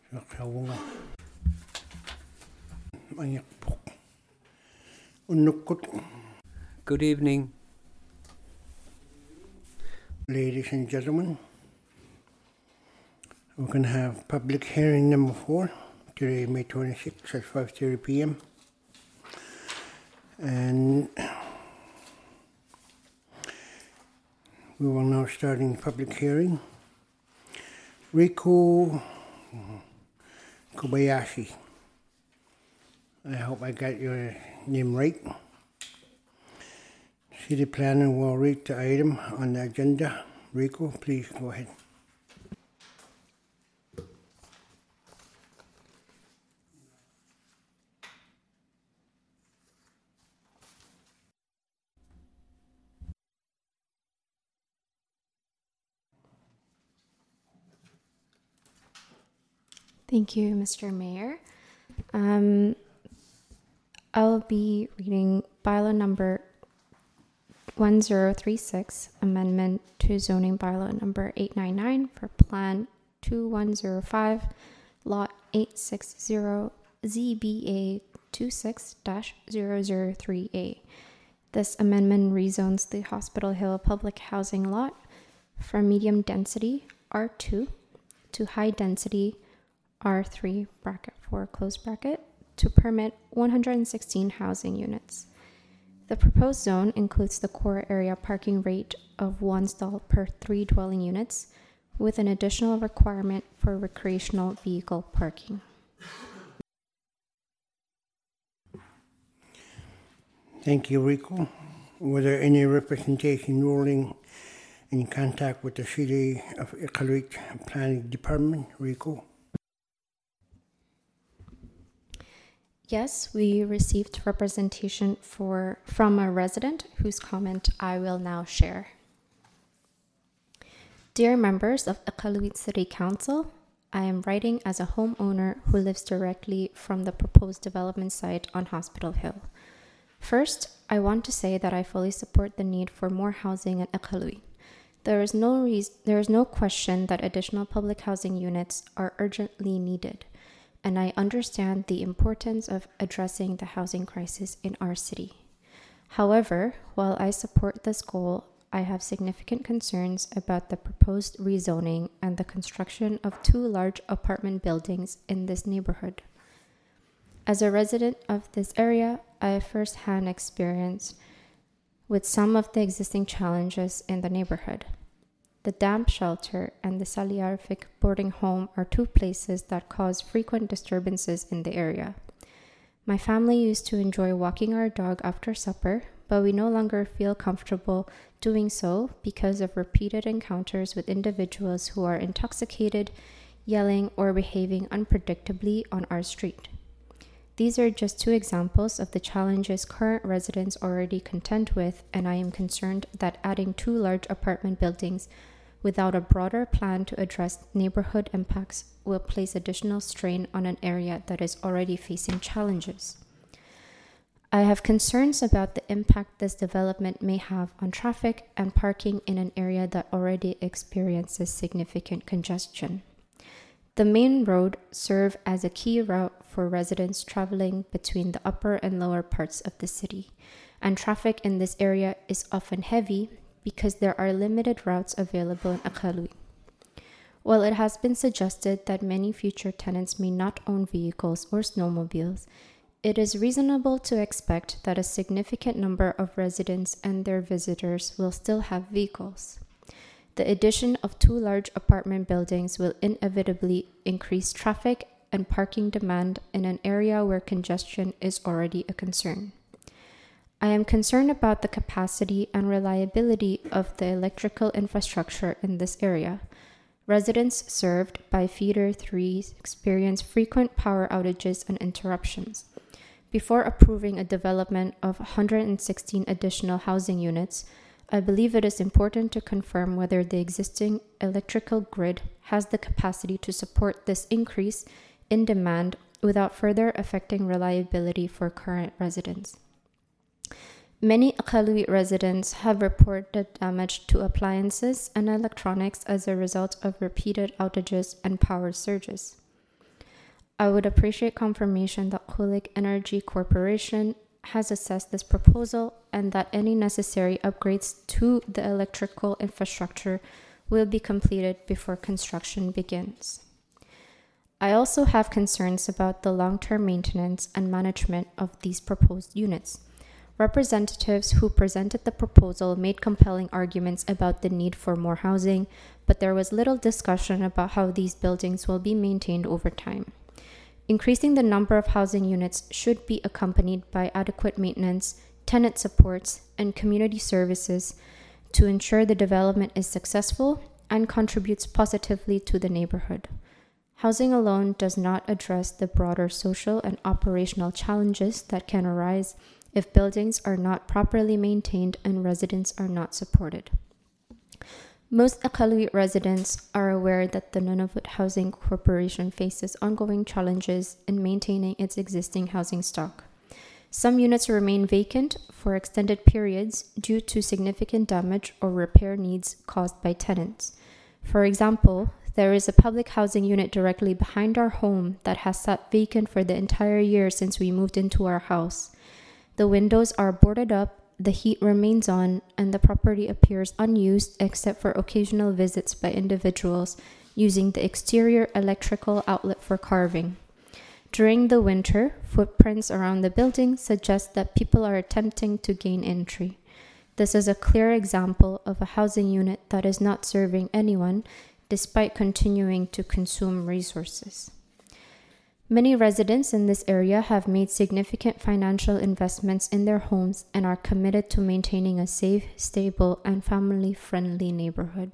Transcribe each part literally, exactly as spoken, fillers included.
Kawunga. Mayakpok. Unukut. Good evening. Ladies and gentlemen, we're going to have public hearing number four today, May twenty-sixth at five thirty p.m. And we will now start in public hearing. Riku Kobayashi. I hope I got your name right. City planner will read the item on the agenda. Riku, please go ahead. Thank you, Mister Mayor. Um, I'll be reading bylaw number one zero three six, amendment to zoning bylaw number eight ninety-nine for plan two one zero five, lot eight sixty, Z B A twenty-six dash zero zero three A. This amendment rezones the Hospital Hill public housing lot from medium density R two to high density R three bracket four close bracket to permit one hundred sixteen housing units. The proposed zone includes the core area parking rate of one stall per three dwelling units, with an additional requirement for recreational vehicle parking. Thank you, Riku. Was there any representation ruling in contact with the City of Iqaluit Planning Department, Riku? Yes, we received representation for from a resident whose comment I will now share. Dear members of Iqaluit City Council, I am writing as a homeowner who lives directly from the proposed development site on Hospital Hill. First, I want to say that I fully support the need for more housing in Iqaluit. There is no reason, there is no question that additional public housing units are urgently needed, and I understand the importance of addressing the housing crisis in our city. However, while I support this goal, I have significant concerns about the proposed rezoning and the construction of two large apartment buildings in this neighborhood. As a resident of this area, I have first-hand experience with some of the existing challenges in the neighborhood. The damp shelter and the Saliarfic boarding home are two places that cause frequent disturbances in the area. My family used to enjoy walking our dog after supper, but we no longer feel comfortable doing so because of repeated encounters with individuals who are intoxicated, yelling, or behaving unpredictably on our street. These are just two examples of the challenges current residents already contend with, and I am concerned that adding two large apartment buildings without a broader plan to address neighborhood impacts will place additional strain on an area that is already facing challenges. I have concerns about the impact this development may have on traffic and parking in an area that already experiences significant congestion. The main road serves as a key route for residents traveling between the upper and lower parts of the city, and traffic in this area is often heavy because there are limited routes available in Iqaluit. While it has been suggested that many future tenants may not own vehicles or snowmobiles, it is reasonable to expect that a significant number of residents and their visitors will still have vehicles. The addition of two large apartment buildings will inevitably increase traffic and parking demand in an area where congestion is already a concern. I am concerned about the capacity and reliability of the electrical infrastructure in this area. Residents served by Feeder three experience frequent power outages and interruptions. Before approving a development of one hundred sixteen additional housing units, I believe it is important to confirm whether the existing electrical grid has the capacity to support this increase in demand without further affecting reliability for current residents. Many Iqaluit residents have reported damage to appliances and electronics as a result of repeated outages and power surges. I would appreciate confirmation that Kulik Energy Corporation has assessed this proposal and that any necessary upgrades to the electrical infrastructure will be completed before construction begins. I also have concerns about the long-term maintenance and management of these proposed units. Representatives who presented the proposal made compelling arguments about the need for more housing, but there was little discussion about how these buildings will be maintained over time. Increasing the number of housing units should be accompanied by adequate maintenance, tenant supports, and community services to ensure the development is successful and contributes positively to the neighborhood. Housing alone does not address the broader social and operational challenges that can arise if buildings are not properly maintained and residents are not supported. Most Iqaluit residents are aware that the Nunavut Housing Corporation faces ongoing challenges in maintaining its existing housing stock. Some units remain vacant for extended periods due to significant damage or repair needs caused by tenants. For example, there is a public housing unit directly behind our home that has sat vacant for the entire year since we moved into our house. The windows are boarded up, the heat remains on, and the property appears unused except for occasional visits by individuals using the exterior electrical outlet for carving. During the winter, footprints around the building suggest that people are attempting to gain entry. This is a clear example of a housing unit that is not serving anyone despite continuing to consume resources. Many residents in this area have made significant financial investments in their homes and are committed to maintaining a safe, stable, and family-friendly neighborhood.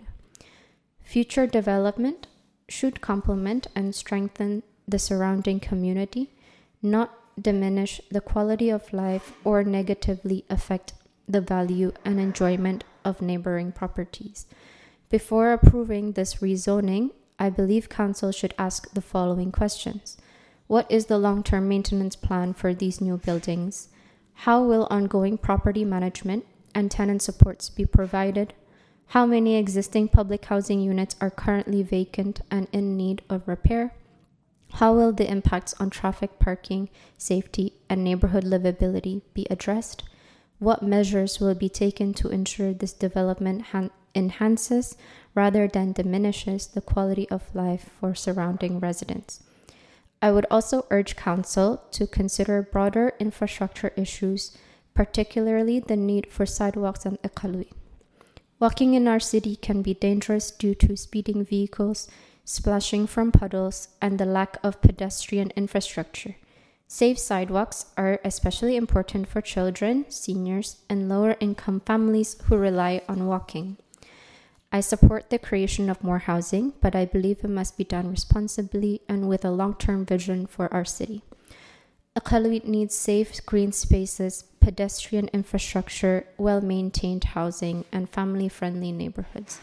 Future development should complement and strengthen the surrounding community, not diminish the quality of life or negatively affect the value and enjoyment of neighboring properties. Before approving this rezoning, I believe Council should ask the following questions. What is the long-term maintenance plan for these new buildings? How will ongoing property management and tenant supports be provided? How many existing public housing units are currently vacant and in need of repair? How will the impacts on traffic, parking, safety, and neighborhood livability be addressed? What measures will be taken to ensure this development han- enhances rather than diminishes the quality of life for surrounding residents? I would also urge Council to consider broader infrastructure issues, particularly the need for sidewalks in Iqaluit. Walking in our city can be dangerous due to speeding vehicles, splashing from puddles, and the lack of pedestrian infrastructure. Safe sidewalks are especially important for children, seniors, and lower-income families who rely on walking. I support the creation of more housing, but I believe it must be done responsibly and with a long-term vision for our city. Iqaluit needs safe green spaces, pedestrian infrastructure, well-maintained housing, and family-friendly neighborhoods.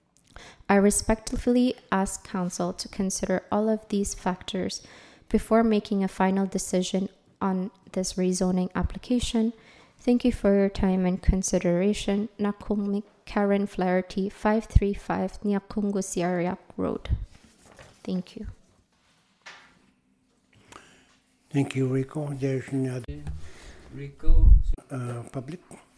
I respectfully ask Council to consider all of these factors before making a final decision on this rezoning application. Thank you for your time and consideration. Nakung Karen Flaherty, five three five Nyakungusiariak Road. Thank you. Thank you, Rico. There's another Rico. uh, public?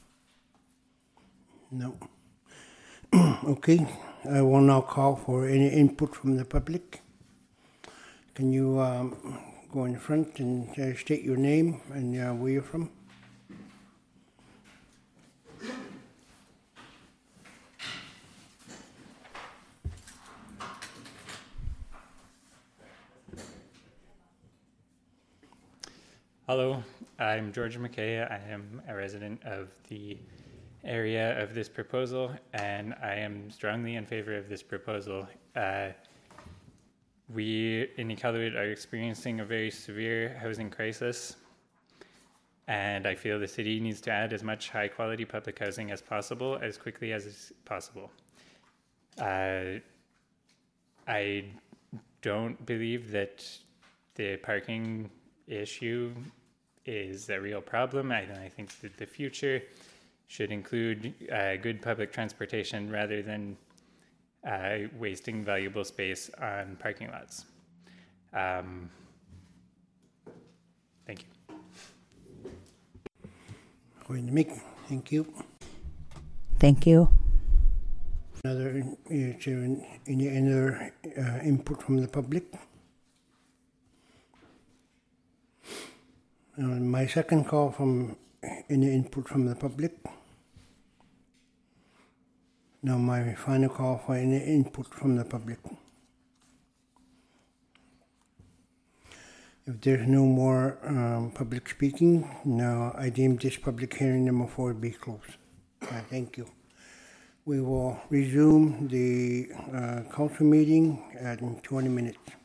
No. Okay, I will now call for any input from the public. Can you um, go in front and uh, state your name and uh, where you're from? Hello, I'm George McKay. I am a resident of the area of this proposal, and I am strongly in favor of this proposal. Uh, we in Iqaluit are experiencing a very severe housing crisis, and I feel the city needs to add as much high-quality public housing as possible, as quickly as is possible. Uh, I don't believe that the parking issue is a real problem. I, I think that the future should include uh, good public transportation rather than uh, wasting valuable space on parking lots. Um, Thank you. Going to make, thank you. Thank you. Another, is there any other uh, input from the public? Uh, my second call from any input from the public. Now my final call for any input from the public. If there's no more um, public speaking, now I deem this public hearing number four be closed. Uh, thank you. We will resume the uh, council meeting at twenty minutes.